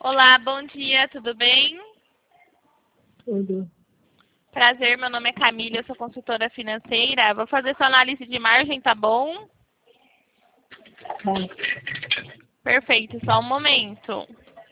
Olá, bom dia, tudo bem? Tudo. Prazer, meu nome é Camila, eu sou consultora financeira. Vou fazer sua análise de margem, tá bom? Tá. Perfeito, só um momento.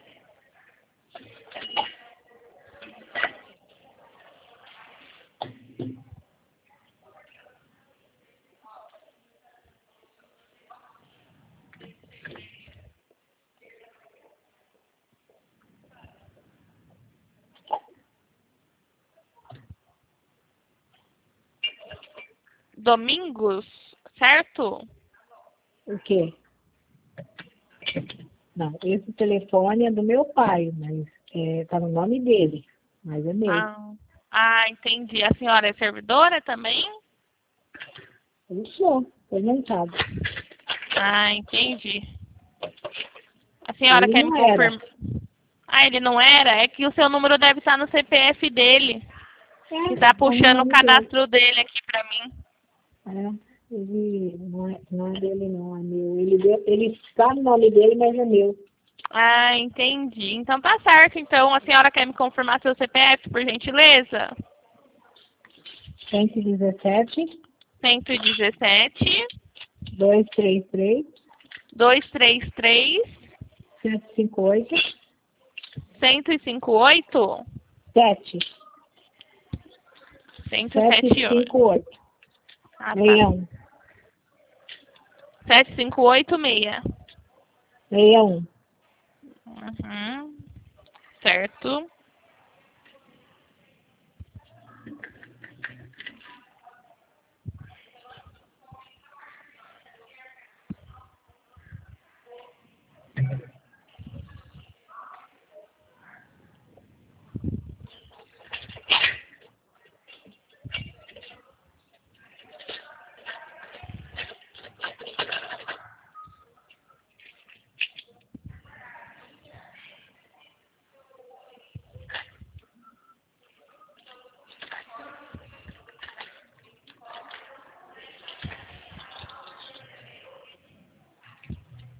Domingos, certo? O quê? Não, esse telefone é do meu pai, mas tá no nome dele, mas é meu. Entendi. A senhora é servidora também? Eu sou, aposentado. Entendi. A senhora Ele quer me não era. confirmar? Ele não era? É que o seu número deve estar no CPF dele. Que está Tá no puxando o nome dele. cadastro dele aqui pra mim. Ele não é dele, não, é meu. Ele está no nome dele, mas é meu. Entendi. Então tá certo. Então a senhora quer me confirmar seu CPF, por gentileza? 117, 117 233, 233 158, 1058 7, 1078. 758, Tá. 61, 7586. 61. Uhum. Certo.